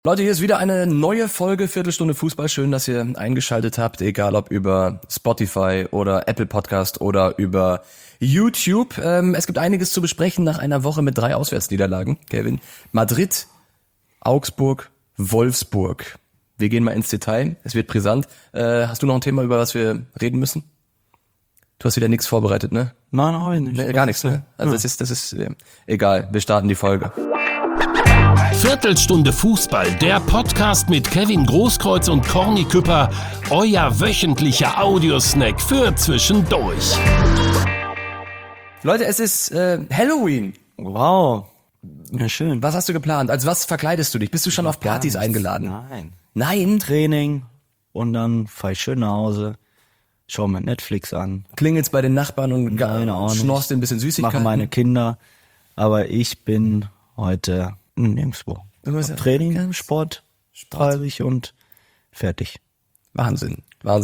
Leute, hier ist wieder eine neue Folge Viertelstunde Fußball. Schön, dass ihr eingeschaltet habt, egal ob über Spotify oder Apple Podcast oder über YouTube. Es gibt einiges zu besprechen nach einer Woche mit 3 Auswärtsniederlagen, Kevin. Madrid, Augsburg, Wolfsburg. Wir gehen mal ins Detail, es wird brisant. Hast du noch ein Thema, über was wir reden müssen? Du hast wieder nichts vorbereitet, ne? Nein, auch nicht. Nee, gar nichts, ne? Also das ist egal, wir starten die Folge. Viertelstunde Fußball, der Podcast mit Kevin Großkreuz und Corny Küpper, euer wöchentlicher Audiosnack für zwischendurch. Leute, es ist Halloween. Wow. Ja, schön. Was hast du geplant? Also was verkleidest du dich? Bist du schon auf Partys eingeladen? Nein. Nein? Training und dann fahr ich schön nach Hause, schau mir Netflix an, Klingelt's bei den Nachbarn und Nein, auch nicht. schnorst dir ein bisschen Süßigkeiten? mache meine Kinder, aber ich bin heute nirgendwo. Du musst ja- Training, ja, Sport treibe ich und fertig. Wahnsinn.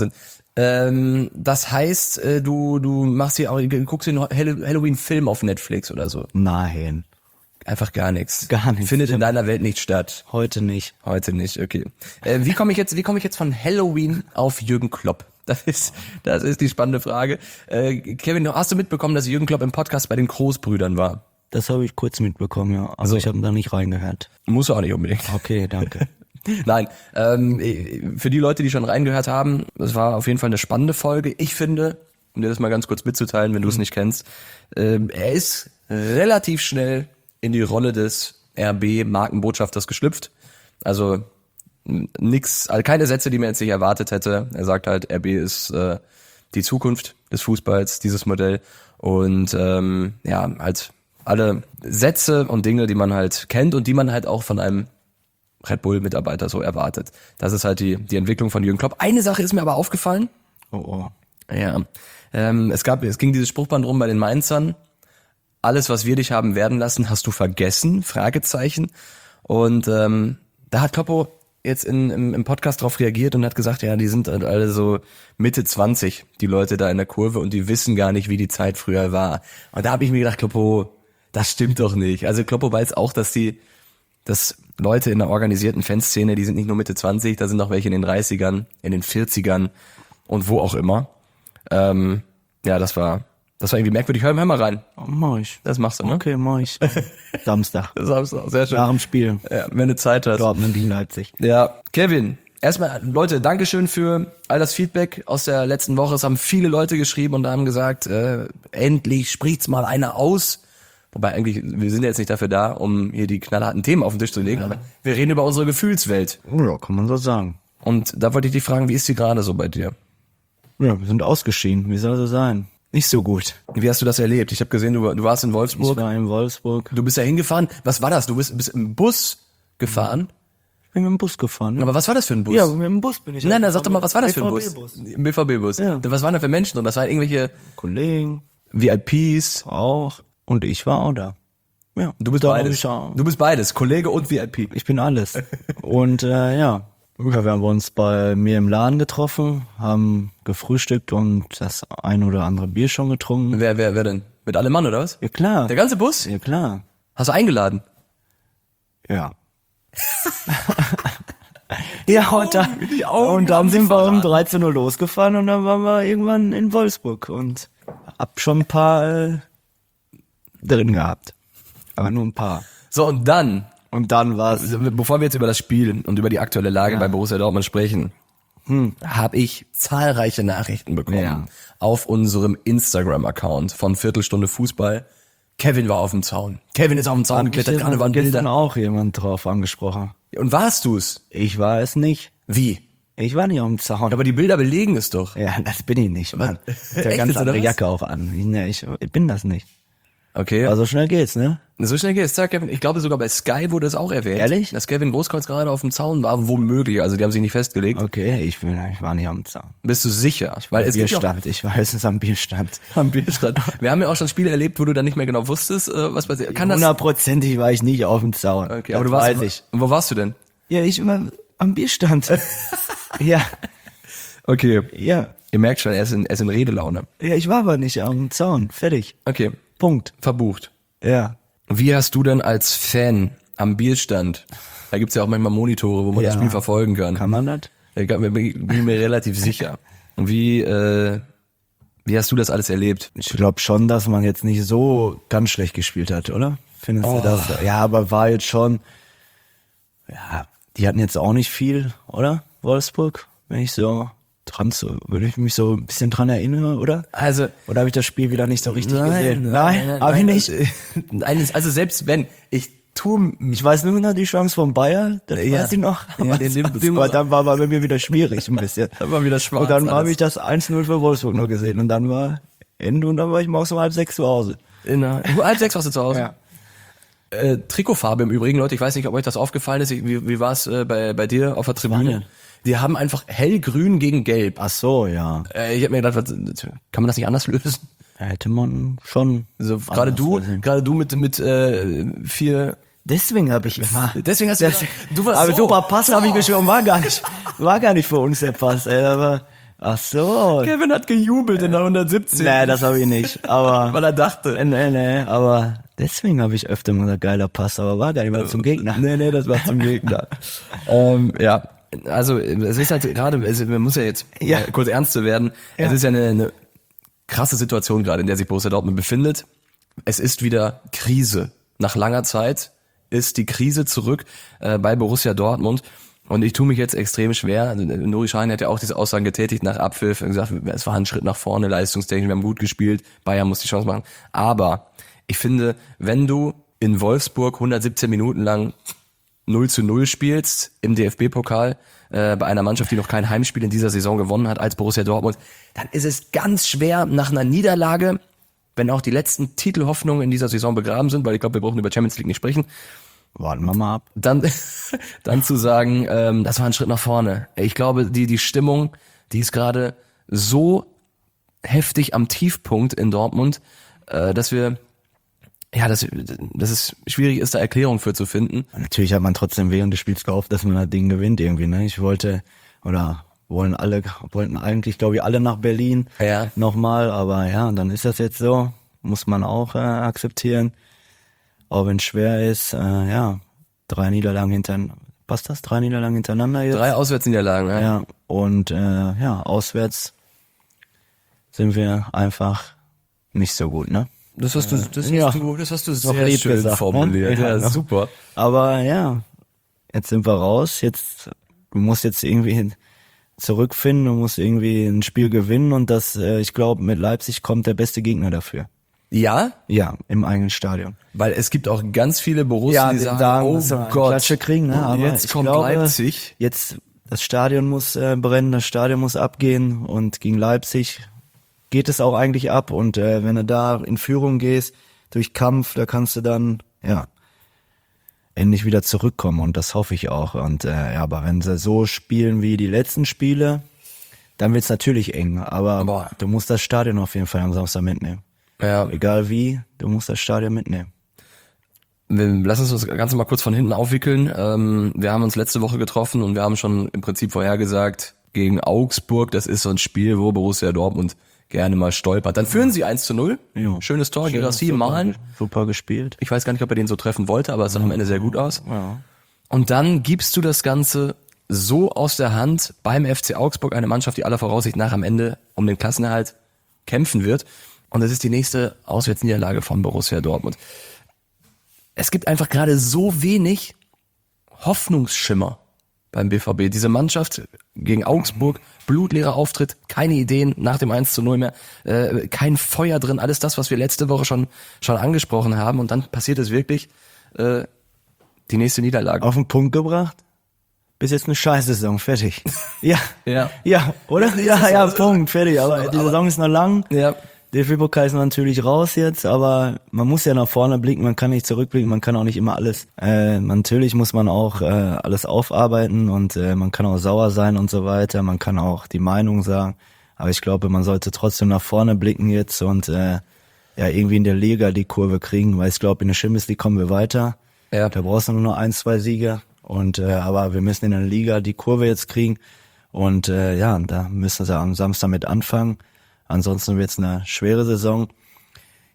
Das heißt, du machst hier auch, guckst dir einen Halloween-Film auf Netflix oder so. Nein, Einfach gar nichts. Gar nichts. Findet in deiner Welt nicht statt. heute nicht. Heute nicht, okay. Wie komme ich jetzt von Halloween auf Jürgen Klopp? Das ist die spannende Frage. Kevin, hast du mitbekommen, dass Jürgen Klopp im Podcast bei den Großbrüdern war? Das habe ich kurz mitbekommen, ja. Also ich habe da nicht reingehört. Muss auch nicht unbedingt. Okay, danke. Nein, für die Leute, die schon reingehört haben, das war auf jeden Fall eine spannende Folge. Ich finde, um dir das mal ganz kurz mitzuteilen, wenn du es nicht kennst, er ist relativ schnell in die Rolle des RB-Markenbotschafters geschlüpft. Also keine Sätze, die man jetzt nicht erwartet hätte. Er sagt halt, RB ist die Zukunft des Fußballs, dieses Modell. Und halt alle Sätze und Dinge, die man halt kennt und die man halt auch von einem Red Bull-Mitarbeiter so erwartet. Das ist halt die Entwicklung von Jürgen Klopp. Eine Sache ist mir aber aufgefallen. Oh. Ja, es ging dieses Spruchband rum bei den Mainzern. Alles, was wir dich haben werden lassen, hast du vergessen? Fragezeichen. Und da hat Kloppo jetzt im Podcast drauf reagiert und hat gesagt, ja, die sind halt alle so Mitte 20, die Leute da in der Kurve, und die wissen gar nicht, wie die Zeit früher war. Und da habe ich mir gedacht, Kloppo, das stimmt doch nicht. Also Kloppo weiß auch, dass Leute in der organisierten Fanszene, die sind nicht nur Mitte 20, da sind auch welche in den 30ern, in den 40ern und wo auch immer. Das war irgendwie merkwürdig. Hör mal rein. Mach ich. Das machst du, ne? Okay, mach ich. Samstag. Samstag, sehr schön. Nach dem Spiel. Ja, wenn du Zeit hast. Dortmund gegen Leipzig. Ja, Kevin, erstmal, Leute, Dankeschön für all das Feedback aus der letzten Woche. Es haben viele Leute geschrieben und haben gesagt, endlich spricht's mal einer aus. Wobei eigentlich, wir sind ja jetzt nicht dafür da, um hier die knallharten Themen auf den Tisch zu legen, aber wir reden über unsere Gefühlswelt. Ja, kann man so sagen. Und da wollte ich dich fragen, wie ist die gerade so bei dir? Ja, wir sind ausgeschieden. Wie soll das sein? Nicht so gut. Wie hast du das erlebt? Ich habe gesehen, du warst in Wolfsburg. Ich war in Wolfsburg. Du bist ja hingefahren. Was war das? Du bist im Bus gefahren? Ich bin mit dem Bus gefahren. Aber was war das für ein Bus? Ja, mit dem Bus bin ich. Nein, sag doch mal, was war das für ein Bus? BVB-Bus. Ein BVB-Bus. Ja. Was waren da für Menschen drin? Das waren irgendwelche Kollegen VIPs. auch. Und ich war auch da. Ja. Du bist Da beides. Du bist beides, Kollege und VIP. Ich bin alles. Und wir haben uns bei mir im Laden getroffen, haben gefrühstückt und das ein oder andere Bier schon getrunken. Wer denn? Mit allem Mann, oder was? Ja klar. Der ganze Bus? Ja klar. Hast du eingeladen? Ja. Ja, und dann sind wir um 13 Uhr losgefahren und dann waren wir irgendwann in Wolfsburg und hab schon ein paar drin gehabt. Aber nur ein paar. So, und dann, war's. bevor wir jetzt über das Spiel und über die aktuelle Lage bei Borussia Dortmund sprechen, habe ich zahlreiche Nachrichten bekommen auf unserem Instagram-Account von Viertelstunde Fußball. Kevin war auf dem Zaun. Kevin ist auf dem Zaun geklettert, gerade waren gestern Bilder. auch jemand drauf angesprochen. Und warst du's? Ich war es nicht. Wie? Ich war nicht auf dem Zaun. Aber die Bilder belegen es doch. Ja, das bin ich nicht, Mann. Ich hab ja Echt ganz jetzt, oder andere was? Jacke auch an. Ich bin das nicht. Okay. Aber so schnell geht's, ne? So schnell geht's. Sag Kevin, ich glaube sogar bei Sky wurde es auch erwähnt. Ehrlich? Dass Kevin Großkreuz gerade auf dem Zaun war, womöglich. Also die haben sich nicht festgelegt. Okay, ich war nicht am Zaun. Bist du sicher? Weil es gibt ja auch Bierstand, ich weiß, es ist am Bierstand. am Bierstand. Wir haben ja auch schon Spiele erlebt, wo du dann nicht mehr genau wusstest, was passiert. Kann das? 100%ig war ich nicht auf dem Zaun. Okay, Das aber du warst. weiß ich. Wo warst du denn? Ja, ich war am Bierstand. Ja, Okay. ja. Ihr merkt schon, er ist in Redelaune. Ja, ich war aber nicht am Zaun. Fertig. Okay. Punkt. Verbucht. Ja. Wie hast du denn als Fan am Bierstand. Da gibt's ja auch manchmal Monitore, wo man das Spiel verfolgen kann. Kann man das? Ich bin mir relativ sicher. Und wie hast du das alles erlebt? Ich glaube schon, dass man jetzt nicht so ganz schlecht gespielt hat, oder? Findest du das? Ja, aber war jetzt schon, ja, die hatten jetzt auch nicht viel, oder? Wolfsburg, wenn ich so würde ich mich so ein bisschen dran erinnern, oder? Also, Oder habe ich das Spiel wieder nicht so richtig gesehen? Nein, hab ich nicht. Also selbst wenn, ich weiß nur noch die Chance von Bayer, das Ja. weiß ich noch. Ja, Aber dann war bei mir wieder schwierig ein bisschen. Dann war wieder schwarz Und dann habe alles. ich das 1-0 für Wolfsburg noch gesehen und dann war Ende und dann war ich morgens um 5:30 zu Hause. Um 5:30 warst du zu Hause? Ja. Trikotfarbe im Übrigen, Leute, ich weiß nicht, ob euch das aufgefallen ist. Wie war es bei dir auf der Tribüne? denn? Die haben einfach hellgrün gegen gelb. Ach so, ja. Ich habe mir gedacht, kann man das nicht anders lösen? Hätte man schon. Also gerade du mit 4. Deswegen habe ich immer. Deswegen hast du Das, gedacht, du warst aber so. super Pass habe ich geschrieben, war gar nicht für uns der Pass, ey, aber ach so. Kevin hat gejubelt in der 117. Nee, das habe ich nicht, aber Weil er dachte. nee, aber deswegen habe ich öfter mal gesagt, geiler Pass, aber war gar nicht mal zum Gegner. Nee, das war zum Gegner. Ja, also es ist halt gerade, man muss ja jetzt Ja. kurz ernst zu werden. Ja. Es ist ja eine krasse Situation gerade, in der sich Borussia Dortmund befindet. Es ist wieder Krise. Nach langer Zeit ist die Krise zurück bei Borussia Dortmund. Und ich tue mich jetzt extrem schwer. Nuri Sahin hat ja auch diese Aussagen getätigt nach Abpfiff und gesagt, es war ein Schritt nach vorne, leistungstechnisch, wir haben gut gespielt, Bayern muss die Chance machen. Aber ich finde, wenn du in Wolfsburg 117 Minuten lang 0:0 spielst im DFB-Pokal bei einer Mannschaft, die noch kein Heimspiel in dieser Saison gewonnen hat als Borussia Dortmund, dann ist es ganz schwer nach einer Niederlage, wenn auch die letzten Titelhoffnungen in dieser Saison begraben sind, weil ich glaube, wir brauchen über Champions League nicht sprechen, Warten wir mal ab. dann zu sagen, das war ein Schritt nach vorne. Ich glaube, die Stimmung, die ist gerade so heftig am Tiefpunkt in Dortmund, dass es schwierig ist, da Erklärung für zu finden. Natürlich hat man trotzdem während des Spiels gehofft, dass man das Ding gewinnt irgendwie, ne? Wollten eigentlich, glaube ich, alle nach Berlin Ja. nochmal, aber ja, dann ist das jetzt so, muss man auch akzeptieren, auch wenn es schwer ist, 3 Niederlagen hintereinander, passt das? 3 Niederlagen hintereinander jetzt? 3 Auswärtsniederlagen, ja. Ja, und auswärts sind wir einfach nicht so gut, ne? Das hast du Noch sehr lieb schön gesagt, formuliert. ne? Ja, Ja, super. Aber ja, jetzt sind wir raus, du musst jetzt irgendwie zurückfinden, du musst irgendwie ein Spiel gewinnen und ich glaube, mit Leipzig kommt der beste Gegner dafür. Ja, Ja, im eigenen Stadion. weil es gibt auch ganz viele Borussen, die sagen, dass wir oh eine Gott, Klatsche kriegen, ne? Aber jetzt ich kommt glaube, Leipzig. Jetzt, das Stadion muss brennen, das Stadion muss abgehen und gegen Leipzig geht es auch eigentlich ab und wenn du da in Führung gehst, durch Kampf, da kannst du dann, endlich wieder zurückkommen und das hoffe ich auch. Und aber wenn sie so spielen wie die letzten Spiele, dann wird's natürlich eng. Aber du musst das Stadion auf jeden Fall am Samstag mitnehmen. Ja, Egal wie, du musst das Stadion mitnehmen. lass uns das Ganze mal kurz von hinten aufwickeln. Wir haben uns letzte Woche getroffen und wir haben schon im Prinzip vorhergesagt, gegen Augsburg, das ist so ein Spiel, wo Borussia Dortmund gerne mal stolpert. Dann führen sie 1:0. Jo. Schönes Tor, Guirassy malen. Super gespielt. Ich weiß gar nicht, ob er den so treffen wollte, aber es sah am Ende sehr gut aus. Ja. Und dann gibst du das Ganze so aus der Hand beim FC Augsburg, eine Mannschaft, die aller Voraussicht nach am Ende um den Klassenerhalt kämpfen wird. Und das ist die nächste Auswärtsniederlage von Borussia Dortmund. Es gibt einfach gerade so wenig Hoffnungsschimmer beim BVB. Diese Mannschaft gegen Augsburg, blutleerer Auftritt, keine Ideen nach dem 1:0 mehr, kein Feuer drin, alles das, was wir letzte Woche schon angesprochen haben. Und dann passiert es wirklich, die nächste Niederlage. Auf den Punkt gebracht. Bis jetzt eine Scheißsaison, fertig. Ja. Ja. Ja, oder? Ja, Punkt, fertig. Aber die Saison ist noch lang. Ja. DFB-Pokal ist natürlich raus jetzt, aber man muss ja nach vorne blicken, man kann nicht zurückblicken, man kann auch nicht immer alles. Natürlich muss man auch alles aufarbeiten und man kann auch sauer sein und so weiter, man kann auch die Meinung sagen, aber ich glaube, man sollte trotzdem nach vorne blicken jetzt und irgendwie in der Liga die Kurve kriegen, weil ich glaube, in der Champions League kommen wir weiter. Ja. Da brauchst du nur noch 1, 2 Siege und aber wir müssen in der Liga die Kurve jetzt kriegen und da müssen wir am Samstag mit anfangen. Ansonsten wird's eine schwere Saison.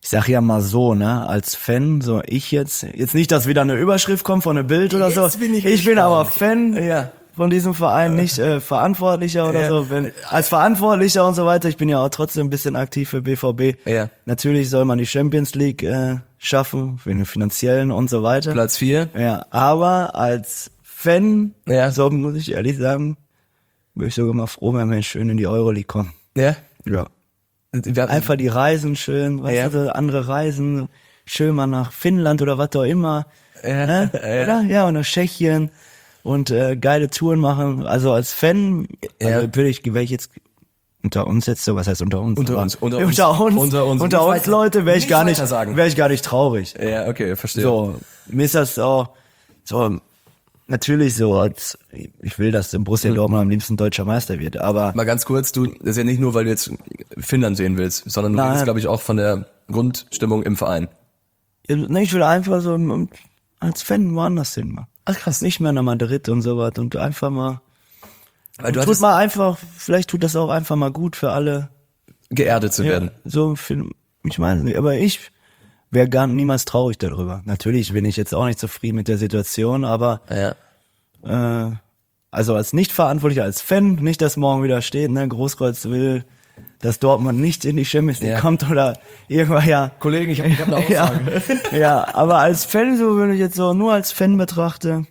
ich sag ja mal so, ne, als Fan, so ich jetzt nicht, dass wieder eine Überschrift kommt von einem Bild oder so. Ich bin aber Fan von diesem Verein, nicht Verantwortlicher oder so. Als Verantwortlicher und so weiter, ich bin ja auch trotzdem ein bisschen aktiv für BVB. Ja. Natürlich soll man die Champions League schaffen, für den finanziellen und so weiter. Platz 4. Ja, aber als Fan, so muss ich ehrlich sagen, bin ich sogar mal froh, wenn wir schön in die Euroleague kommen. Ja. Ja. Einfach die Reisen schön, weißt du, andere Reisen, schön mal nach Finnland oder was auch immer. Ja, und nach Tschechien und geile Touren machen. Also als Fan, wäre ich jetzt unter uns jetzt so, was heißt unter uns? Unter uns Leute, wäre ich gar nicht traurig. Ja, okay, verstehe. So, mir ist das auch so natürlich so, als ich will, dass Borussia Dortmund am liebsten deutscher Meister wird, aber mal ganz kurz, das ist ja nicht nur, weil du jetzt Finnland sehen willst, sondern du redest, glaube ich, auch von der Grundstimmung im Verein. Ja, ich will einfach so als Fan woanders hin mal. Ach krass. Nicht mehr nach Madrid und so was und einfach mal. Weil vielleicht tut das auch einfach mal gut für alle. Geerdet zu werden. So, ich weiß nicht, aber ich wäre niemals traurig darüber. Natürlich bin ich jetzt auch nicht zufrieden mit der Situation, aber also als Nicht-Verantwortlicher, als Fan, nicht, dass morgen wieder steht, ne, Großkreuz will, dass Dortmund nicht in die Champions League kommt oder irgendwann, Kollegen, ich hab eine Aussage. Ja, aber als Fan, so wenn ich jetzt so nur als Fan betrachte,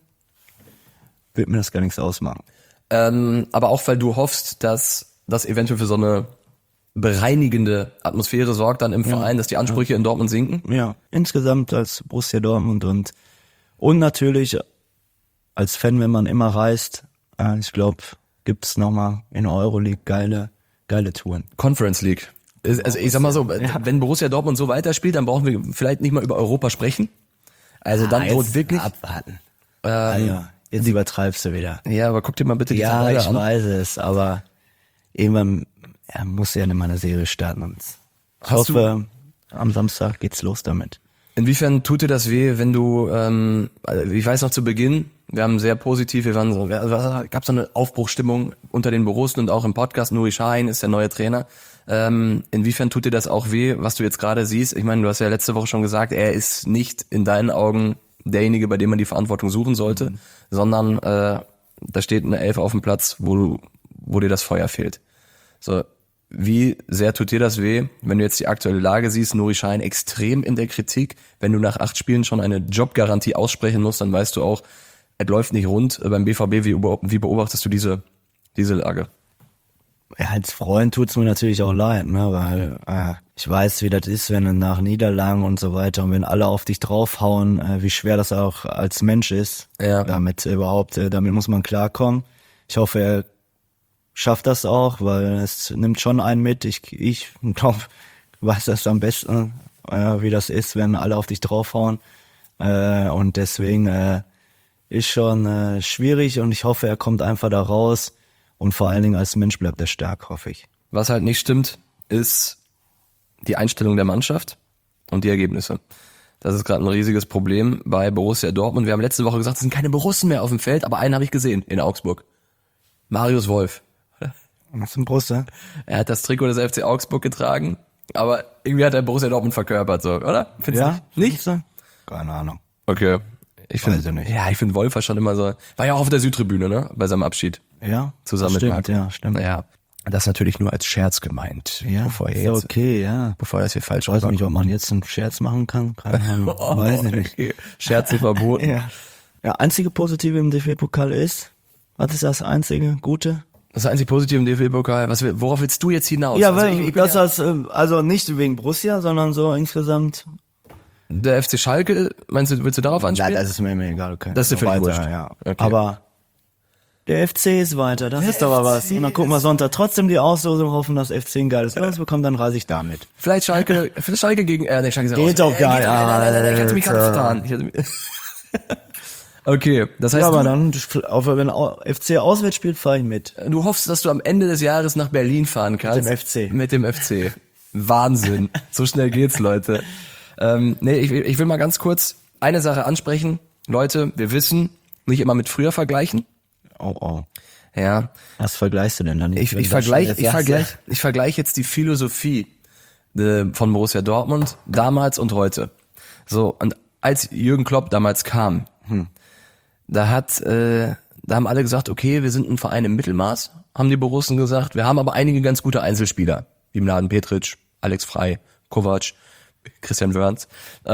wird mir das gar nichts ausmachen. Aber auch, weil du hoffst, dass das eventuell für so eine bereinigende Atmosphäre sorgt dann im Verein, dass die Ansprüche in Dortmund sinken? Ja, insgesamt als Borussia Dortmund und natürlich als Fan, wenn man immer reist, ich glaube, gibt's nochmal in der Euroleague geile Touren. Conference League. Also ich sag mal so, wenn Borussia Dortmund so weiterspielt, dann brauchen wir vielleicht nicht mal über Europa sprechen. Also dann droht wirklich... Abwarten. Jetzt übertreibst du wieder. Ja, aber guck dir mal bitte die Tabelle an. Ja, ich weiß es, aber irgendwann muss ja mal eine Serie starten und ich hoffe, am Samstag geht's los damit. Inwiefern tut dir das weh, wenn du, ich weiß noch zu Beginn, wir haben sehr positiv, gab so eine Aufbruchsstimmung unter den Borussen und auch im Podcast, Nuri Sahin ist der neue Trainer. Inwiefern tut dir das auch weh, was du jetzt gerade siehst? Ich meine, du hast ja letzte Woche schon gesagt, er ist nicht in deinen Augen derjenige, bei dem man die Verantwortung suchen sollte, sondern da steht eine Elf auf dem Platz, wo dir das Feuer fehlt. So, wie sehr tut dir das weh, wenn du jetzt die aktuelle Lage siehst, Nuri Sahin extrem in der Kritik, wenn du nach 8 Spielen schon eine Jobgarantie aussprechen musst, dann weißt du auch, es läuft nicht rund beim BVB, wie beobachtest du diese Lage? Ja, als Freund tut's mir natürlich auch leid, ne, weil ich weiß, wie das ist, wenn du nach Niederlagen und so weiter und wenn alle auf dich draufhauen, wie schwer das auch als Mensch ist, damit muss man klarkommen. Ich hoffe, er schafft das auch, weil es nimmt schon einen mit. Ich glaube, weiß das am besten, wie das ist, wenn alle auf dich draufhauen. Und deswegen ist schon schwierig und ich hoffe, er kommt einfach da raus und vor allen Dingen als Mensch bleibt er stark, hoffe ich. Was halt nicht stimmt, ist die Einstellung der Mannschaft und die Ergebnisse. Das ist gerade ein riesiges Problem bei Borussia Dortmund. Wir haben letzte Woche gesagt, es sind keine Borussen mehr auf dem Feld, aber einen habe ich gesehen in Augsburg. Marius Wolf. Was ist ein Borussia? Er hat das Trikot des FC Augsburg getragen, aber irgendwie hat er Borussia Dortmund verkörpert, so, oder? Findest du nicht? Keine Ahnung. Okay. Ich finde Wolf war schon immer so, war ja auch auf der Südtribüne, ne, bei seinem Abschied. Ja. Zusammen mit Marc. Ja, stimmt. Ja. Das ist natürlich nur als Scherz gemeint. Ja, bevor das hier falsch Ich weiß nicht, ob man jetzt einen Scherz machen kann. Keine Ahnung. Weiß ich nicht. Okay. Scherze verboten. Ja, einzige Positive im DFB-Pokal ist, was ist das einzige Gute? Das einzige Positive im DFB-Pokal. Worauf willst du jetzt hinaus? Ja, weil also nicht wegen Borussia, sondern so insgesamt. Der FC Schalke, willst du darauf anspielen? Ja, das ist mir egal. Okay. Das ist dir völlig wurscht. Ja. Okay. Aber der FC ist weiter, das ist aber was. Und dann gucken wir Sonntag trotzdem die Auslosung, hoffen, dass FC ein geiles Los bekommt, dann reise ich damit. Vielleicht Schalke gegen, Schalke ist geht doch gar nicht. Ich hatte mich gerade vertan. Okay, das heißt. Ja, aber dann, auch wenn FC auswärts spielt, fahre ich mit. Du hoffst, dass du am Ende des Jahres nach Berlin fahren kannst. Mit dem FC. Wahnsinn. So schnell geht's, Leute. Ich will mal ganz kurz eine Sache ansprechen. Leute, wir wissen, nicht immer mit früher vergleichen. Oh. Ja. Was vergleichst du denn dann? Ich vergleiche jetzt die Philosophie von Borussia Dortmund, damals und heute. So, und als Jürgen Klopp damals kam, da haben alle gesagt, okay, wir sind ein Verein im Mittelmaß, haben die Borussen gesagt. Wir haben aber einige ganz gute Einzelspieler, wie Mladen Petric, Alex Frey, Kovac, Christian Wörns.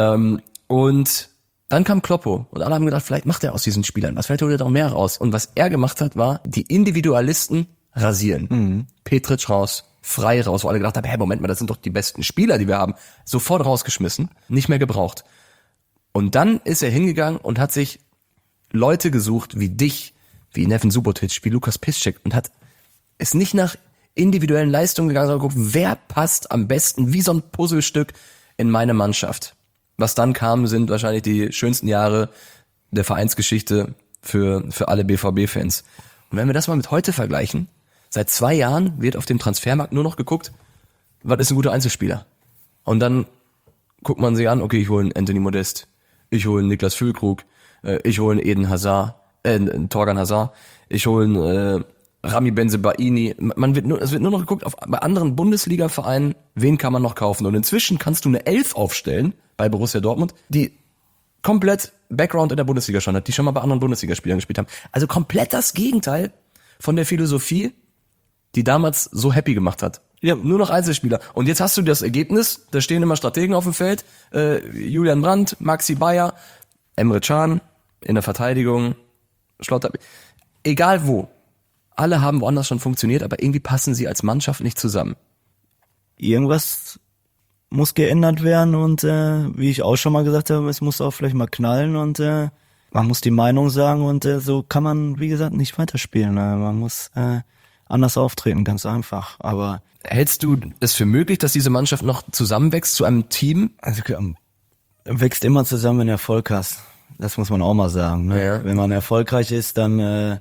Und dann kam Kloppo und alle haben gedacht, vielleicht macht er aus diesen Spielern was, vielleicht holt er doch mehr raus. Und was er gemacht hat, war die Individualisten rasieren. Petric raus, Frey raus, wo alle gedacht haben, hey, Moment mal, das sind doch die besten Spieler, die wir haben. Sofort rausgeschmissen, nicht mehr gebraucht. Und dann ist er hingegangen und hat sich Leute gesucht wie dich, wie Neven Subotic, wie Lukas Piszczek und hat es nicht nach individuellen Leistungen gegangen, sondern geguckt, wer passt am besten wie so ein Puzzlestück in meine Mannschaft. Was dann kam, sind wahrscheinlich die schönsten Jahre der Vereinsgeschichte für alle BVB-Fans. Und wenn wir das mal mit heute vergleichen, seit 2 Jahren wird auf dem Transfermarkt nur noch geguckt, was ist ein guter Einzelspieler? Und dann guckt man sich an, okay, ich hole einen Anthony Modest, ich hole einen Niklas Füllkrug, ich hole einen Eden Hazard, Torgan Hazard, ich hole einen Rami Bensebaini. Es wird nur noch geguckt, bei anderen Bundesliga-Vereinen, wen kann man noch kaufen? Und inzwischen kannst du eine 11 aufstellen bei Borussia Dortmund, die komplett Background in der Bundesliga schon hat, die schon mal bei anderen Bundesligaspielern gespielt haben. Also komplett das Gegenteil von der Philosophie, die damals so happy gemacht hat. Ja, nur noch Einzelspieler. Und jetzt hast du das Ergebnis, da stehen immer Strategen auf dem Feld, Julian Brandt, Maxi Bayer, Emre Can in der Verteidigung, Schlotter, egal wo. Alle haben woanders schon funktioniert, aber irgendwie passen sie als Mannschaft nicht zusammen. Irgendwas muss geändert werden und wie ich auch schon mal gesagt habe, es muss auch vielleicht mal knallen und man muss die Meinung sagen und so kann man, wie gesagt, nicht weiterspielen. Man muss anders auftreten, ganz einfach. Aber hältst du es für möglich, dass diese Mannschaft noch zusammenwächst zu einem Team? Also wächst immer zusammen, wenn du Erfolg hast. Das muss man auch mal sagen. Ne? Ja. Wenn man erfolgreich ist, dann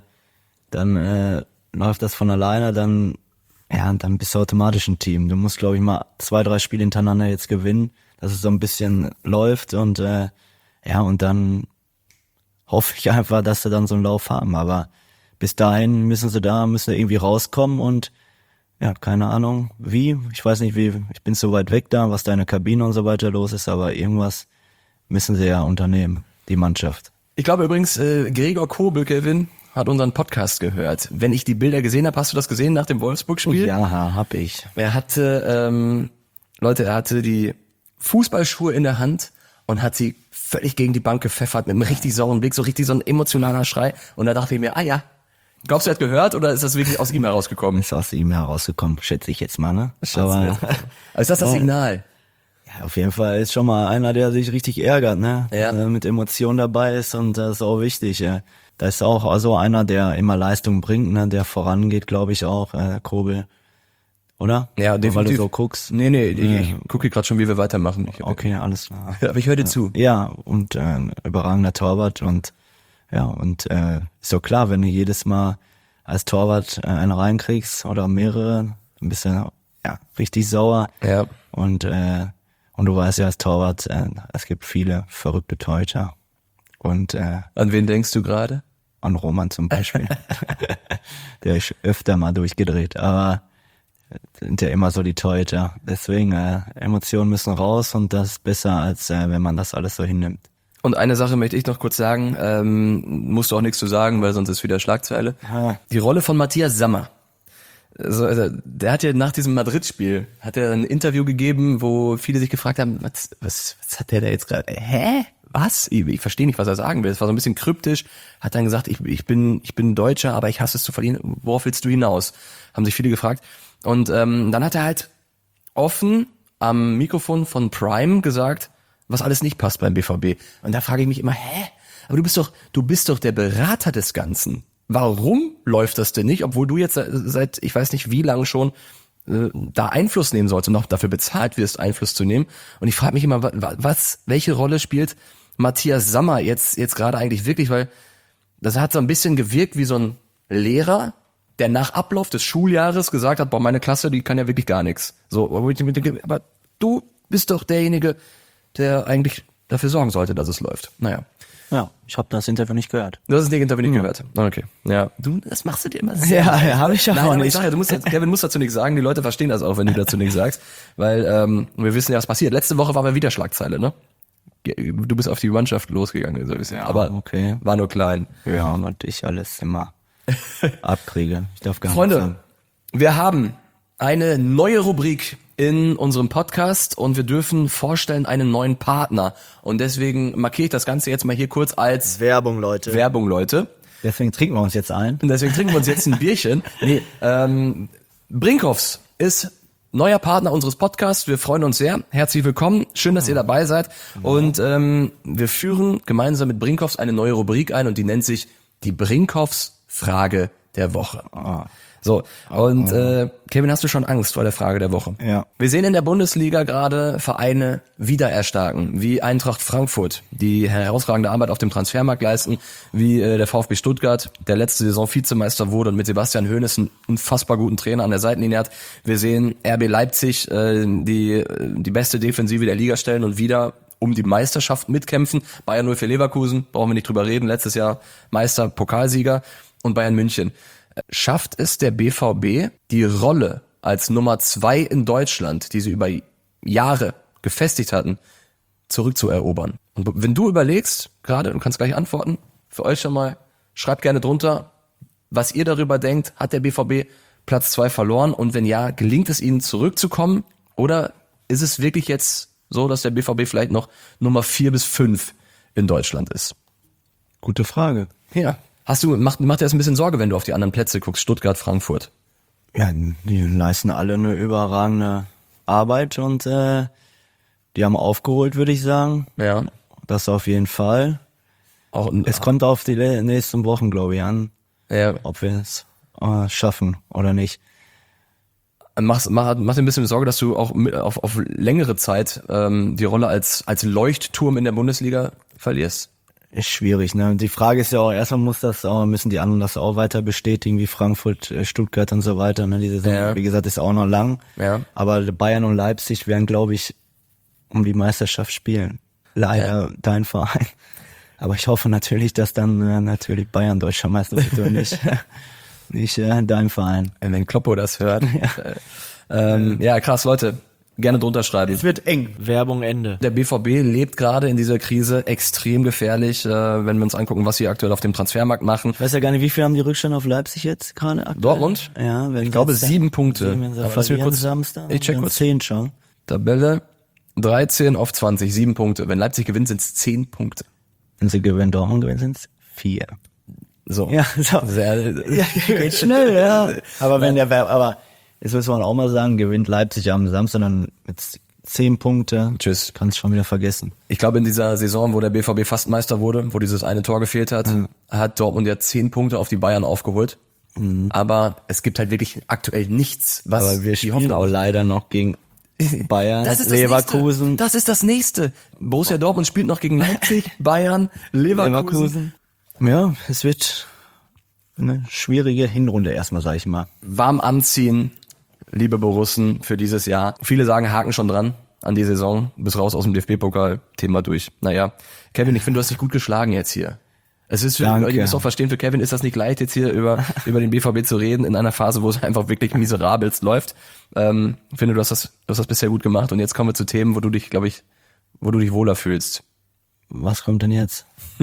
läuft das von alleine, dann bist du automatisch ein Team. Du musst, glaube ich, mal 2, 3 Spiele hintereinander jetzt gewinnen, dass es so ein bisschen läuft und und dann hoffe ich einfach, dass sie dann so einen Lauf haben. Aber bis dahin müssen sie irgendwie rauskommen und ja, keine Ahnung wie. Ich weiß nicht wie, ich bin so weit weg da, was da in der Kabine und so weiter los ist, aber irgendwas müssen sie ja unternehmen, die Mannschaft. Ich glaube übrigens, Gregor Kobel, Kevin, hat unseren Podcast gehört. Wenn ich die Bilder gesehen habe, hast du das gesehen nach dem Wolfsburg-Spiel? Ja, hab ich. Er hatte die Fußballschuhe in der Hand und hat sie völlig gegen die Bank gepfeffert mit einem richtig sauren Blick, so richtig so ein emotionaler Schrei. Und da dachte ich mir, glaubst du, er hat gehört oder ist das wirklich aus ihm herausgekommen? Ist aus ihm herausgekommen, schätze ich jetzt mal, ne? Aber ist das Signal? Ja, auf jeden Fall ist schon mal einer, der sich richtig ärgert, ne? Ja. Mit Emotionen dabei ist und das ist auch wichtig. Ja. Da ist auch so einer, der immer Leistung bringt, ne? Der vorangeht, glaube ich auch, Kobel. Oder? Ja, definitiv. Weil du so guckst. Nee, ich gucke gerade schon, wie wir weitermachen. Okay, alles klar. Aber ich höre dir zu. Ja, und überragender Torwart und ist so klar, wenn du jedes Mal als Torwart einen reinkriegst oder mehrere, ein bisschen richtig sauer. Ja. Und du weißt ja als Torwart, es gibt viele verrückte Torhüter. Und An wen denkst du gerade? an Roman zum Beispiel. Der ist öfter mal durchgedreht, aber sind ja immer so die Torhüter. Deswegen, Emotionen müssen raus und das ist besser, als wenn man das alles so hinnimmt. Und eine Sache möchte ich noch kurz sagen, musst du auch nichts zu sagen, weil sonst ist wieder Schlagzeile. Die Rolle von Matthias Sammer. Also, der hat ja nach diesem Madrid-Spiel, hat er ein Interview gegeben, wo viele sich gefragt haben, was hat der da jetzt gerade, was? Ich verstehe nicht, was er sagen will. Es war so ein bisschen kryptisch, hat dann gesagt, ich bin Deutscher, aber ich hasse es zu verlieren. Worauf willst du hinaus? Haben sich viele gefragt. Und dann hat er halt offen am Mikrofon von Prime gesagt, was alles nicht passt beim BVB. Und da frage ich mich immer, aber du bist doch der Berater des Ganzen. Warum läuft das denn nicht, obwohl du jetzt seit ich weiß nicht wie lange schon da Einfluss nehmen sollst und noch dafür bezahlt wirst, Einfluss zu nehmen? Und ich frage mich immer, welche Rolle spielt Matthias Sammer jetzt gerade eigentlich wirklich, weil das hat so ein bisschen gewirkt wie so ein Lehrer, der nach Ablauf des Schuljahres gesagt hat, boah, meine Klasse, die kann ja wirklich gar nichts. So, aber du bist doch derjenige, der eigentlich dafür sorgen sollte, dass es läuft. Naja. Ja, ich habe das Interview nicht gehört. Du hast das Interview nicht gehört. Okay. Ja. Du, das machst du dir immer sehr. Ja, habe ich ja Nein, auch aber ich nicht. sag ja, Kevin muss dazu nichts sagen. Die Leute verstehen das auch, wenn du dazu nichts sagst. Weil wir wissen ja, was passiert. Letzte Woche war mal wieder Schlagzeile, ne? Du bist auf die Mannschaft losgegangen, so ein bisschen. Aber okay. war nur klein. Ja, und ich alles immer abkriege. Ich darf gar Freunde, nichts sagen. wir haben eine neue Rubrik in unserem Podcast und wir dürfen vorstellen einen neuen Partner. Und deswegen markiere ich das Ganze jetzt mal hier kurz als Werbung, Leute. Werbung, Leute. Deswegen trinken wir uns jetzt ein. Und deswegen trinken wir uns jetzt ein Bierchen. Nee, Brinkhoffs ist neuer Partner unseres Podcasts. Wir freuen uns sehr. Herzlich willkommen. Schön, dass ihr dabei seid. Und wir führen gemeinsam mit Brinkhoffs eine neue Rubrik ein und die nennt sich die Brinkhoffs Frage der Woche. So, und Kevin, hast du schon Angst vor der Frage der Woche? Ja. Wir sehen in der Bundesliga gerade Vereine wieder erstarken, wie Eintracht Frankfurt, die herausragende Arbeit auf dem Transfermarkt leisten, wie der VfB Stuttgart, der letzte Saison Vizemeister wurde und mit Sebastian Hoeneß einen unfassbar guten Trainer an der Seitenlinie hat. Wir sehen RB Leipzig, die beste Defensive der Liga stellen und wieder um die Meisterschaft mitkämpfen. Bayern 0 für Leverkusen, brauchen wir nicht drüber reden, letztes Jahr Meister, Pokalsieger und Bayern München. Schafft es der BVB, die Rolle als Nummer 2 in Deutschland, die sie über Jahre gefestigt hatten, zurückzuerobern? Und wenn du überlegst, gerade, du kannst gleich antworten, für euch schon mal, schreibt gerne drunter, was ihr darüber denkt, hat der BVB Platz 2 verloren und wenn ja, gelingt es ihnen zurückzukommen oder ist es wirklich jetzt so, dass der BVB vielleicht noch Nummer 4 bis 5 in Deutschland ist? Gute Frage. Ja. Macht dir das ein bisschen Sorge, wenn du auf die anderen Plätze guckst, Stuttgart, Frankfurt? Ja, die leisten alle eine überragende Arbeit und die haben aufgeholt, würde ich sagen. Ja. Das auf jeden Fall. Auch Es kommt auf die nächsten Wochen, glaube ich, an, ja, ob wir es schaffen oder nicht. macht dir ein bisschen Sorge, dass du auch auf längere Zeit die Rolle als Leuchtturm in der Bundesliga verlierst. Ist schwierig, ne? Die Frage ist ja auch, erstmal müssen die anderen das auch weiter bestätigen, wie Frankfurt, Stuttgart und so weiter, ne? Die Saison, Ja. wie gesagt, ist auch noch lang. Ja. Aber Bayern und Leipzig werden, glaube ich, um die Meisterschaft spielen. Leider dein Verein. Aber ich hoffe natürlich, dass dann natürlich Bayern deutscher Meister wird und nicht dein Verein. Wenn Kloppo das hört. Ja, krass, Leute. Gerne drunter schreiben. wird eng. Werbung Ende. Der BVB lebt gerade in dieser Krise extrem gefährlich, wenn wir uns angucken, was sie aktuell auf dem Transfermarkt machen. Ich weiß ja gar nicht, wie viel haben die Rückstand auf Leipzig jetzt gerade aktuell? Dortmund? Ja, wenn Ich glaube jetzt 7 Punkte. wenn sie Aber lass mir verlieren kurz, Samstag, ich check dann kurz. 10 schon. Tabelle 13 auf 20, 7 Punkte. Wenn Leipzig gewinnt, sind es 10 Punkte. Wenn sie gewinnen, Dortmund gewinnen, sind es 4. So. Ja, so. Sehr, Geht schnell, ja. Aber jetzt muss man auch mal sagen, gewinnt Leipzig am Samstag dann mit 10 Punkte. Tschüss. Kannst schon wieder vergessen. Ich glaube, in dieser Saison, wo der BVB fast Meister wurde, wo dieses eine Tor gefehlt hat, hat Dortmund ja 10 Punkte auf die Bayern aufgeholt. Aber es gibt halt wirklich aktuell nichts, was Aber wir die spielen Hoffnung auch leider noch gegen Bayern, Das ist Leverkusen. Das ist das Nächste. Borussia Dortmund spielt noch gegen Leipzig, Bayern, Leverkusen. Ja, es wird eine schwierige Hinrunde erstmal, sag ich mal. Warm anziehen, liebe Borussen, für dieses Jahr. Viele sagen, Haken schon dran an die Saison. Bis raus aus dem DFB-Pokal, Thema durch. Naja, Kevin, ich finde, du hast dich gut geschlagen jetzt hier. Es ist, Danke. ihr müsst auch verstehen, für Kevin ist das nicht leicht, jetzt hier über den BVB zu reden, in einer Phase, wo es einfach wirklich miserabelst läuft. Ich finde, du hast das bisher gut gemacht und jetzt kommen wir zu Themen, wo du dich, glaube ich, wohler fühlst. Was kommt denn jetzt?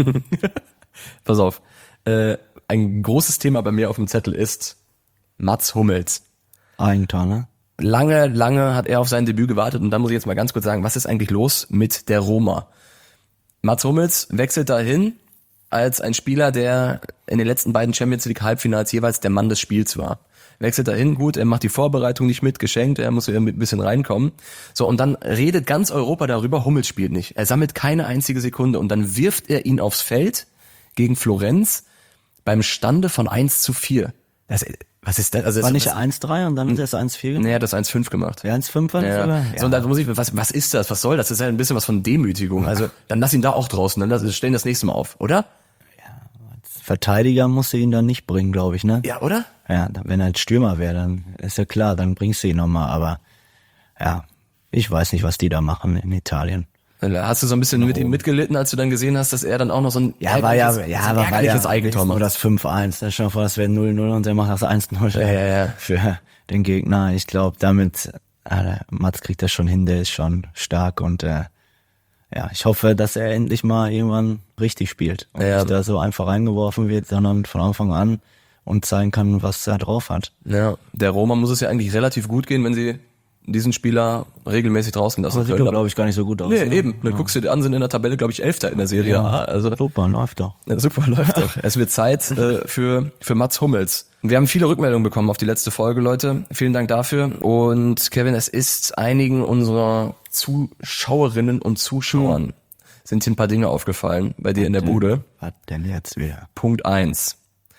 Pass auf. Ein großes Thema bei mir auf dem Zettel ist Mats Hummels. Eigentor, ne? Lange hat er auf sein Debüt gewartet und da muss ich jetzt mal ganz kurz sagen, was ist eigentlich los mit der Roma? Mats Hummels wechselt dahin als ein Spieler, der in den letzten beiden Champions League Halbfinals jeweils der Mann des Spiels war. Wechselt dahin, gut, er macht die Vorbereitung nicht mit, geschenkt, er muss wieder ein bisschen reinkommen. So, und dann redet ganz Europa darüber, Hummels spielt nicht. Er sammelt keine einzige Sekunde und dann wirft er ihn aufs Feld gegen Florenz beim Stande von 1:4. Was ist das? Also War nicht 1-3 und dann ist es 1-4 gemacht? Nee, er hat das 1:5 gemacht. Ja, 1-5 war das Ja. sogar? So, und da muss ich, was ist das? Was soll das? Das ist ja ein bisschen was von Demütigung. Also, dann lass ihn da auch draußen, dann stellen das nächste Mal auf, oder? Verteidiger musst du ihn dann nicht bringen, glaube ich, ne? Ja, oder? Ja, wenn er als Stürmer wäre, dann ist ja klar, dann bringst du ihn nochmal, aber ja, ich weiß nicht, was die da machen in Italien. Hast du so ein bisschen mit ihm mitgelitten, als du dann gesehen hast, dass er dann auch noch so ein ärgerliches Eigentor macht? Oder das 5-1, da stell dir vor, das wäre 0-0 und der macht das 1-0. Ja. Für den Gegner. Ich glaube, damit, Mats kriegt das schon hin, der ist schon stark und ich hoffe, dass er endlich mal irgendwann richtig spielt und nicht da so einfach reingeworfen wird, sondern von Anfang an und zeigen kann, was er drauf hat. Ja, der Roma muss es ja eigentlich relativ gut gehen, wenn sie diesen Spieler regelmäßig draußen lassen Aber sieht können. doch, glaube ich, gar nicht so gut aus. Nee, ne? eben. Dann guckst du dir an, sind in der Tabelle, glaube ich, 11. in der Serie A. Also Super, läuft doch. ja, super, läuft doch. Es wird Zeit für Mats Hummels. Wir haben viele Rückmeldungen bekommen auf die letzte Folge, Leute. Vielen Dank dafür. Und Kevin, es ist einigen unserer Zuschauerinnen und Zuschauern sind hier ein paar Dinge aufgefallen bei dir in der Bude. Was denn jetzt wieder? Punkt 1.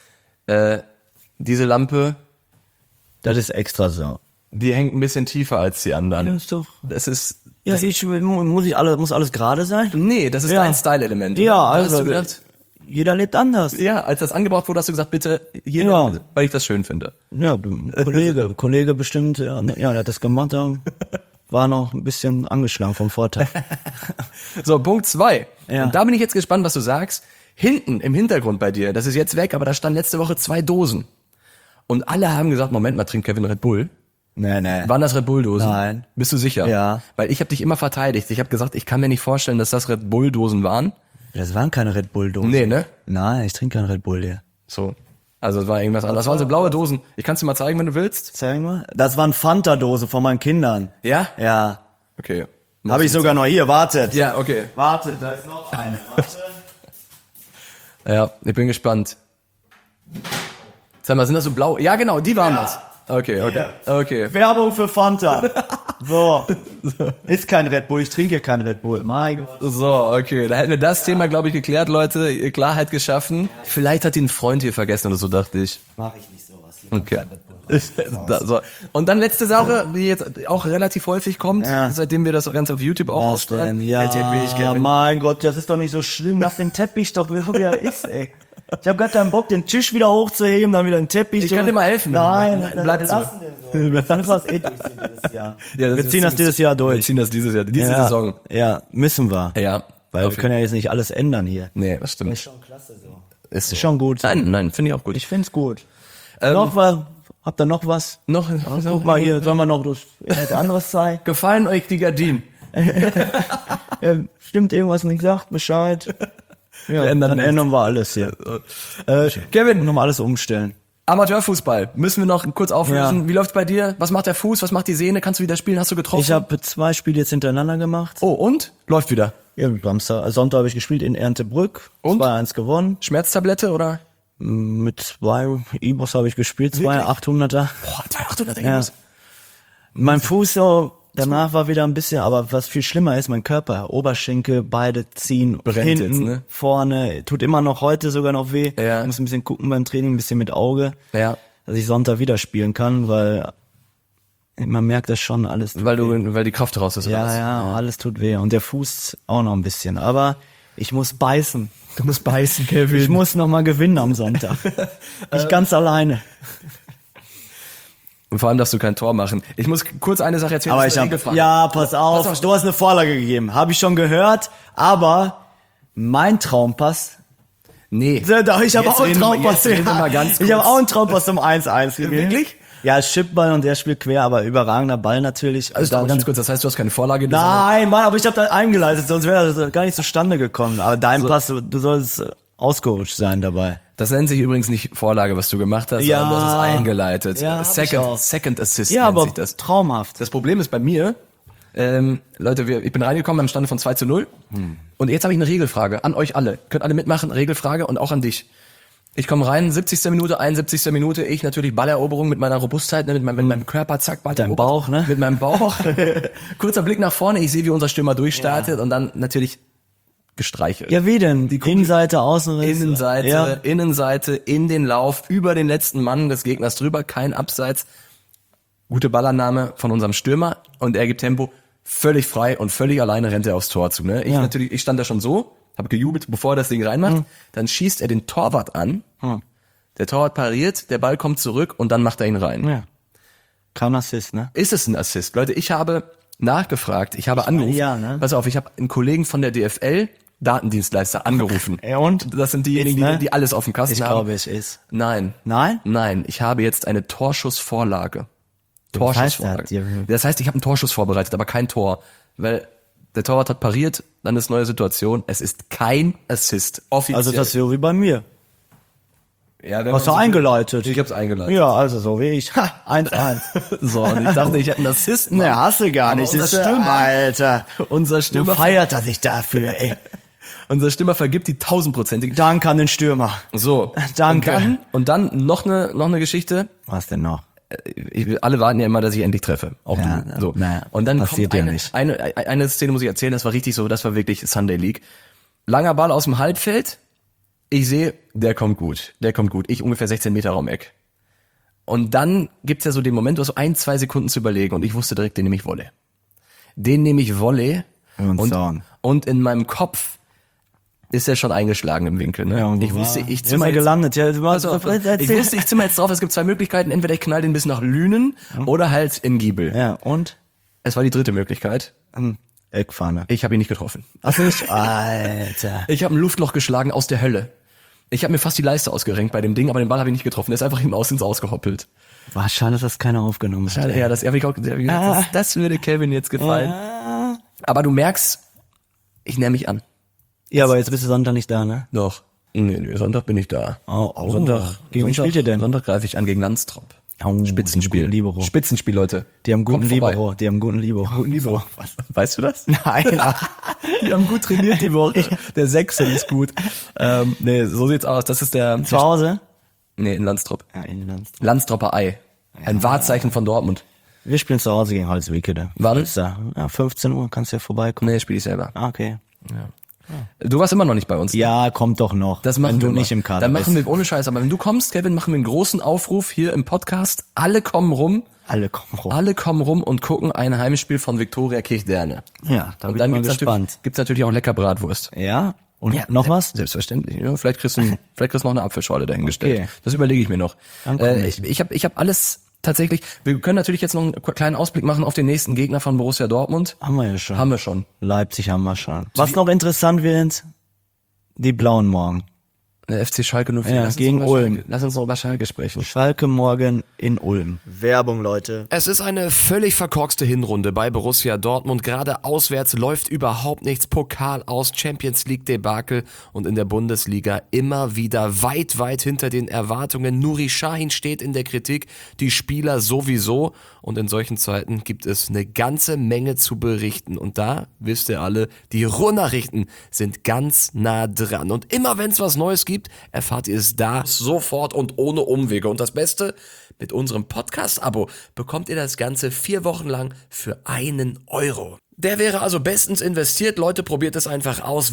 Diese Lampe, Das ist extra so. die hängt ein bisschen tiefer als die anderen. Das ist doch... Das ist... Ja, muss alles gerade sein? Nee, das ist Ja. dein Style-Element. Ja, Da hast also, du gedacht, jeder lebt anders. ja, als das angebracht wurde, hast du gesagt, bitte hier, Ja. weil ich das schön finde. Ja, Kollege bestimmt, der hat das gemacht, war noch ein bisschen angeschlagen vom Vortag. So, Punkt 2. Ja. Und da bin ich jetzt gespannt, was du sagst. Hinten im Hintergrund bei dir, das ist jetzt weg, aber da stand letzte Woche 2 Dosen. Und alle haben gesagt, Moment mal, trinkt Kevin Red Bull? Nee. Waren das Red Bull Dosen? Nein. Bist du sicher? Ja. Weil ich habe dich immer verteidigt. Ich habe gesagt, ich kann mir nicht vorstellen, dass das Red Bull Dosen waren. Das waren keine Red Bull-Dosen. Nee, ne? Nein, ich trinke keinen Red Bull hier. So. Also es war irgendwas anderes. Das waren so blaue Dosen. Ich kann es dir mal zeigen, wenn du willst. Zeig mal. Das waren Fanta-Dose von meinen Kindern. Ja? Ja. Okay. Habe ich sogar noch hier, wartet. Ja, okay. Wartet, da ist noch eine. Warte. Ja, ich bin gespannt. Sag mal, sind das so blau? Ja, genau, die waren das. Okay. Okay. Werbung für Fanta. So. Ist kein Red Bull, ich trinke hier keinen Red Bull. Mein Gott. So, okay. Da hätten wir das Thema, glaube ich, geklärt, Leute. Klarheit geschaffen. Vielleicht hat ihn ein Freund hier vergessen oder so, dachte ich. Mach ich nicht sowas. Okay. So. Und dann letzte Sache, die jetzt auch relativ häufig kommt, Ja. seitdem wir das Ganze auf YouTube auch ausstrahlen. Ja, mein Gott, das ist doch nicht so schlimm. Lass den Teppich doch, wie er ist, ey. Ich habe gar keinen Bock, den Tisch wieder hochzuheben, dann wieder den Teppich. Ich kann dir mal helfen. Nein, Bleib so. lassen wir so. Das war's dieses Jahr. Ja, das wir ist ziehen das dieses Jahr Wir durch. ziehen das diese Saison. Ja, müssen wir. Ja. Weil wir können ja jetzt nicht alles ändern hier. Nee, das stimmt. schon klasse so. Ist so. Schon gut. Nein, finde ich auch gut. Ich find's gut. Noch was? Habt ihr noch was? Noch Guck mal hier, sollen wir noch das anderes zeigen? gefallen euch die Gardinen? Stimmt irgendwas nicht, sagt Bescheid. Ja, Wir ändern dann nichts. ändern wir alles hier. Kevin, Nochmal alles umstellen. Amateurfußball. Müssen wir noch kurz auflösen. Ja. Wie läuft's bei dir? Was macht der Fuß? Was macht die Sehne? Kannst du wieder spielen? Hast du getroffen? Ich habe 2 Spiele jetzt hintereinander gemacht. Oh, und? Läuft wieder. Ja, Sonntag habe ich gespielt in Erntebrück. Und? 2-1 gewonnen. Schmerztablette oder? Mit 2 Ibos habe ich gespielt, 2 800er. Boah, 200 Ja. Mein Fuß so, danach war wieder ein bisschen, aber was viel schlimmer ist, mein Körper, Oberschenkel, beide ziehen, Brennt hinten, jetzt, ne? vorne, tut immer noch heute sogar noch weh. Ja. Ich muss ein bisschen gucken beim Training, ein bisschen mit Auge, Ja. dass ich Sonntag wieder spielen kann, weil man merkt das schon alles. Weil die Kraft raus ist. oder was? Ja, alles tut weh. Und der Fuß auch noch ein bisschen, aber ich muss beißen. Du musst beißen, Kevin. Ich muss noch mal gewinnen am Sonntag. Nicht ganz alleine. Und vor allem darfst du kein Tor machen. Ich muss kurz eine Sache erzählen. Aber das ist ich eine hab, Regelfrage. ja, pass auf, du hast eine Vorlage gegeben. Habe ich schon gehört, aber mein Traumpass, Nee. ich habe Jetzt auch einen reden wir- Traumpass. jetzt reden wir mal ganz Ich habe kurz. auch einen Traumpass zum 1-1 gegeben. Wirklich? Ja, Chipball und der spielt quer, aber überragender Ball natürlich. Also Da- ganz kurz, das heißt, du hast keine Vorlage. Nein, Mann, aber ich habe da eingeleitet, sonst wäre das gar nicht zustande gekommen. Aber dein Pass, du sollst ausgerutscht sein dabei. Das nennt sich übrigens nicht Vorlage, was du gemacht hast, Ja. sondern du hast es eingeleitet. Ja, hab ich auch. Second Assist Ja, nennt aber sich das. traumhaft. Das Problem ist bei mir, Leute, ich bin reingekommen am Stande von 2-0 und jetzt habe ich eine Regelfrage an euch alle. Könnt alle mitmachen, Regelfrage und auch an dich. Ich komme rein, 70. Minute, 71. Minute, ich natürlich Balleroberung mit meiner Robustheit, ne, mit meinem Körper, zack, Ball Dein erobert. Bauch, ne? Mit meinem Bauch. Kurzer Blick nach vorne, ich sehe, wie unser Stürmer durchstartet und dann natürlich gestreichelt. Ja, wie denn? Die Innenseite, Außenriss. Innenseite, Ja. Innenseite, in den Lauf, über den letzten Mann des Gegners drüber, kein Abseits. Gute Ballannahme von unserem Stürmer und er gibt Tempo, völlig frei und völlig alleine rennt er aufs Tor zu. Ne? Ja. Ich stand da schon so, habe gejubelt, bevor er das Ding reinmacht. Dann schießt er den Torwart an. Der Torwart pariert, der Ball kommt zurück und dann macht er ihn rein. Ja. Kein Assist, ne? Ist es ein Assist? Leute, ich habe nachgefragt, ich habe angerufen. Ja, ne? Pass auf, ich habe einen Kollegen von der DFL, Datendienstleister, angerufen. Ja, und? Das sind diejenigen, Jetzt, ne? die alles auf dem Kasten Ich haben. glaube, es ist. Nein. Nein? Nein, ich habe jetzt eine Torschussvorlage. Was heißt Torschussvorlage. Das heißt, ich habe einen Torschuss vorbereitet, aber kein Tor. Weil der Torwart hat pariert, dann ist neue Situation. Es ist kein Assist. Offiziell. Also das ist so wie bei mir. ja, wenn Hast man du so- eingeleitet? Ich hab's eingeleitet. Ja, also so wie ich. Ha, 1-1. So, und ich dachte, ich hätte einen Assist. Mann. Ne, hast du gar Aber nicht. unser Das ist Stürmer- Alter. Unser Du Stürmer, feiert er sich dafür, ey. unser Stürmer vergibt die 1000-prozentige. Danke an den Stürmer. So. Danke. Und dann noch eine Geschichte. Was denn noch? Alle warten ja immer, dass ich endlich treffe. Auch Ja, du. So. naja, Und dann passiert kommt ja nicht. eine Szene muss ich erzählen, das war richtig so, das war wirklich Sunday League. Langer Ball aus dem Halbfeld. Ich sehe, der kommt gut. Ich ungefähr 16 Meter Raum Eck. Und dann gibt's ja so den Moment, du hast so 1-2 Sekunden zu überlegen und ich wusste direkt, den nehme ich Volley. Und in meinem Kopf ist er schon eingeschlagen im Winkel. Ne? Ja, und ich wusste, ich ist zimmer er jetzt, gelandet. Ja, du warst, ich wusste, ich zimmer jetzt drauf, es gibt zwei Möglichkeiten, entweder ich knall den bis nach Lünen oder halt in Giebel. Ja, und? Es war die dritte Möglichkeit. Eckpfanne. Ich habe ihn nicht getroffen. Ach nicht? Alter. Ich habe ein Luftloch geschlagen aus der Hölle. Ich habe mir fast die Leiste ausgerenkt bei dem Ding, aber den Ball habe ich nicht getroffen. Der ist einfach hinten aus ins Ausgehoppelt. War schade, dass das keiner aufgenommen hat. Ja, das würde Kevin jetzt gefallen. Aber du merkst, ich näher mich an. Ja, aber jetzt bist du Sonntag nicht da, ne? Doch. Nee, Sonntag bin ich da. Oh. Sonntag. Gegen wen spielt ihr denn? Sonntag greife ich an gegen Landstrop. Spitzenspiel. Libero. Spitzenspiel, Leute. Die haben guten Kommt vorbei. Libero. Die haben guten Libero. Libero. Weißt du das? Nein, ach. Die haben gut trainiert die Woche. Der Sechse ist gut. Nee, so sieht's aus. Das ist Zu Hause? Nee, in Landstrop. Ja, in Landstrop. Landstropper Ei. Ein Wahrzeichen von Dortmund. Wir spielen zu Hause gegen Holzwickede. Wann? Ja, 15 Uhr kannst du ja vorbeikommen. Nee, spiel ich selber. Ah, okay. Du warst immer noch nicht bei uns. Ja, kommt doch noch. Das machen wenn du wir nicht mal. im Kader Dann machen bist. wir, ohne Scheiß, aber wenn du kommst, Kevin, machen wir einen großen Aufruf hier im Podcast. Alle kommen rum. Alle kommen rum. Alle kommen rum und gucken ein Heimspiel von Viktoria Kirchderne. Ja, da Und bin dann ich mal gibt's gespannt. natürlich auch lecker Bratwurst. Ja? Und noch was? Selbstverständlich. Ja, vielleicht kriegst du noch eine Apfelschorle dahingestellt. Okay. Das überlege ich mir noch. Dann komm ich. Ich hab alles tatsächlich. Wir können natürlich jetzt noch einen kleinen Ausblick machen auf den nächsten Gegner von Borussia Dortmund. Haben wir ja schon. Haben wir schon. Leipzig haben wir schon. Was noch interessant wird, die Blauen morgen. Der FC Schalke 04. Ja, Lass uns gegen über Ulm. Schalke- Lass uns noch über Schalke sprechen. Schalke morgen in Ulm. Werbung, Leute. Es ist eine völlig verkorkste Hinrunde bei Borussia Dortmund. Gerade auswärts läuft überhaupt nichts. Pokal aus, Champions League Debakel und in der Bundesliga immer wieder weit, weit hinter den Erwartungen. Nuri Sahin steht in der Kritik, die Spieler sowieso. Und in solchen Zeiten gibt es eine ganze Menge zu berichten. Und da, wisst ihr alle, die Ruhrnachrichten sind ganz nah dran. Und immer wenn es was Neues gibt, erfahrt ihr es da sofort und ohne Umwege. Und das Beste, mit unserem Podcast-Abo bekommt ihr das Ganze 4 Wochen lang für 1 Euro. Der wäre also bestens investiert. Leute, probiert es einfach aus.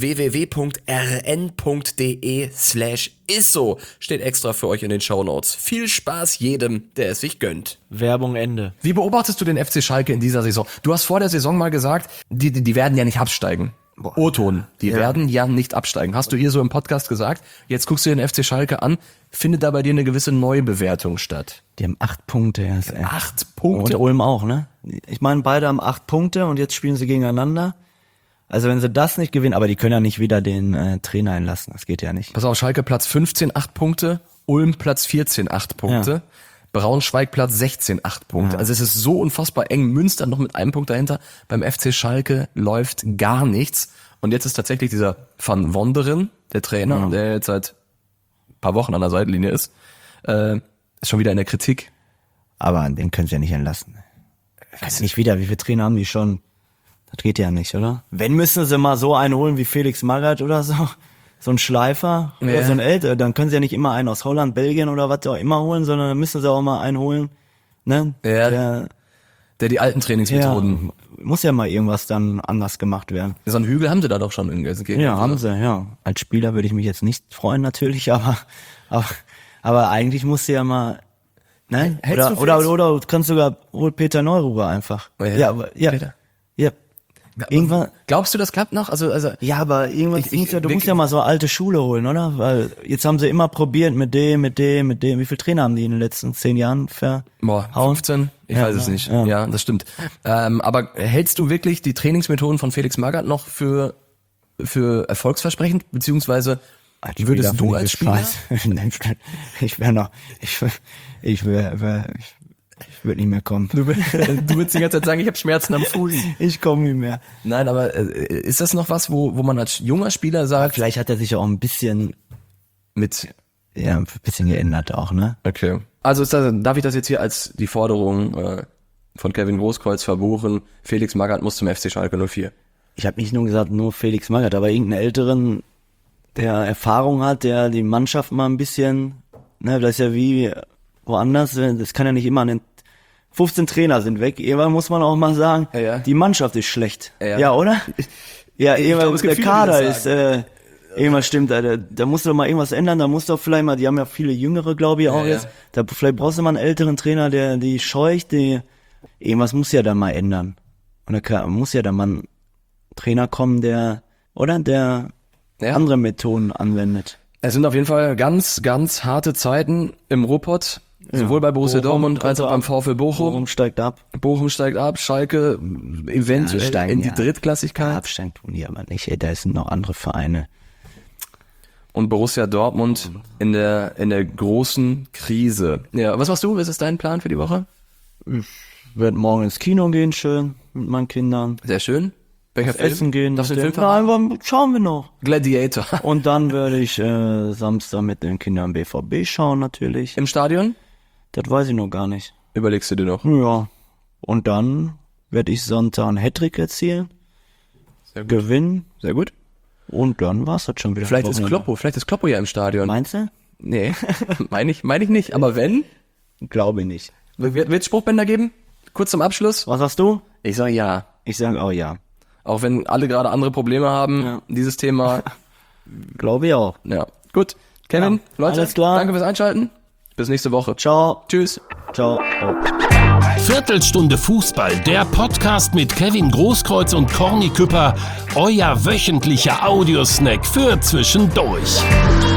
www.rn.de/isso steht extra für euch in den Shownotes. Viel Spaß jedem, der es sich gönnt. Werbung Ende. Wie beobachtest du den FC Schalke in dieser Saison? Du hast vor der Saison mal gesagt, die werden ja nicht absteigen. O-Ton, die werden ja nicht absteigen. Hast du hier so im Podcast gesagt? Jetzt guckst du den FC Schalke an. Findet da bei dir eine gewisse Neubewertung statt? Die haben 8 Punkte erst, ey. 8 Punkte? Und Ulm auch, ne? Ich meine, beide haben 8 Punkte und jetzt spielen sie gegeneinander. Also wenn sie das nicht gewinnen, aber die können ja nicht wieder den Trainer einlassen. Das geht ja nicht. Pass auf, Schalke Platz 15, 8 Punkte. Ulm Platz 14, 8 Punkte. Ja. Braunschweig Platz 16, 8 Punkte. Ja. Also es ist so unfassbar eng. Münster noch mit einem Punkt dahinter. Beim FC Schalke läuft gar nichts. Und jetzt ist tatsächlich dieser Van Wonderen, der Trainer, der jetzt seit ein paar Wochen an der Seitenlinie ist schon wieder in der Kritik. Aber den können sie ja nicht entlassen. Nicht wieder, wie viele Trainer haben die schon? Das geht ja nicht, oder? Wenn, müssen sie mal so einen holen wie Felix Magath oder so. So ein Schleifer oder Ja. so ein Älter. Dann können sie ja nicht immer einen aus Holland, Belgien oder was auch immer holen, sondern dann müssen sie auch mal einen holen. Ne? Ja. Der die alten Trainingsmethoden. Muss ja mal irgendwas dann anders gemacht werden. So einen Hügel haben sie da doch schon in Gelsenkirchen. Ja, haben sie, ja. Als Spieler würde ich mich jetzt nicht freuen natürlich, aber eigentlich musst du ja mal, ne? Hältst du Oder fest? du kannst sogar, hol Peter Neururer einfach. Ja, aber, ja. Peter. Ja. Irgendwann, Glaubst du, das klappt noch? Also ja, aber irgendwas du musst ja mal so alte Schule holen, oder? Weil jetzt haben sie immer probiert mit dem. Wie viele Trainer haben die in den letzten 10 Jahren verhauen? 15? Ich weiß es nicht. Ja, das stimmt. Aber hältst du wirklich die Trainingsmethoden von Felix Magath noch für erfolgsversprechend? Beziehungsweise würdest du als Spieler? Ich würde nicht mehr kommen. Du würdest die ganze Zeit sagen, ich habe Schmerzen am Fuß. Ich komme nicht mehr. Nein, aber ist das noch was, wo man als junger Spieler sagt, Vielleicht hat er sich auch ein bisschen geändert auch, ne? okay. Also darf ich das jetzt hier als die Forderung von Kevin Großkreuz verbuchen, Felix Magath muss zum FC Schalke 04? Ich habe nicht nur gesagt, nur Felix Magath, aber irgendeinen Älteren, der Erfahrung hat, der die Mannschaft mal ein bisschen, ne, das ist ja wie woanders, das kann ja nicht immer an den 15 Trainer sind weg. Irgendwann muss man auch mal sagen, Ja. die Mannschaft ist schlecht. Ja. Ja, oder? Ja, irgendwann es gibt der viele, Kader die das ist, irgendwas stimmt, da musst du doch mal irgendwas ändern, da musst du auch vielleicht mal, die haben ja viele Jüngere, glaube ich, auch Ja. jetzt, da vielleicht brauchst du mal einen älteren Trainer, der die scheucht, irgendwas muss ja da mal ändern. Und da muss ja da mal ein Trainer kommen, der andere Methoden anwendet. Es sind auf jeden Fall ganz, ganz harte Zeiten im Ruhrpott, sowohl bei Borussia Dortmund als auch beim VfL Bochum. Bochum steigt ab. Bochum steigt ab, Schalke eventuell steigen, in die ja. Drittklassigkeit. Abstand tun die aber nicht, da sind noch andere Vereine. Und Borussia Dortmund in der großen Krise. Ja, was machst du? Was ist dein Plan für die Woche? Werd morgen ins Kino gehen, schön, mit meinen Kindern. Sehr schön. Welcher Film? Essen gehen. Darfst du den Film verraten? Nein, schauen wir noch. Gladiator. Und dann werde ich Samstag mit den Kindern BVB schauen, natürlich. Im Stadion? Das weiß ich noch gar nicht. Überlegst du dir noch? Ja. Und dann werde ich Sonntag einen Hattrick erzielen, Sehr gut. gewinnen Sehr gut. und dann war's das schon wieder. Vielleicht ist Kloppo ja im Stadion. Meinst du? Nee, meine ich nicht. Aber wenn? Glaube ich nicht. Wird Spruchbänder geben? Kurz zum Abschluss. Was sagst du? Ich sage ja. Ich sage auch ja. Auch wenn alle gerade andere Probleme haben, Ja. dieses Thema. Glaube ich auch. Ja. Gut. Kevin, Ja, Leute, alles klar. danke fürs Einschalten. Bis nächste Woche. Ciao. Tschüss. Ciao. Oh. Viertelstunde Fußball, der Podcast mit Kevin Großkreuz und Corny Küpper, euer wöchentlicher Audiosnack für zwischendurch.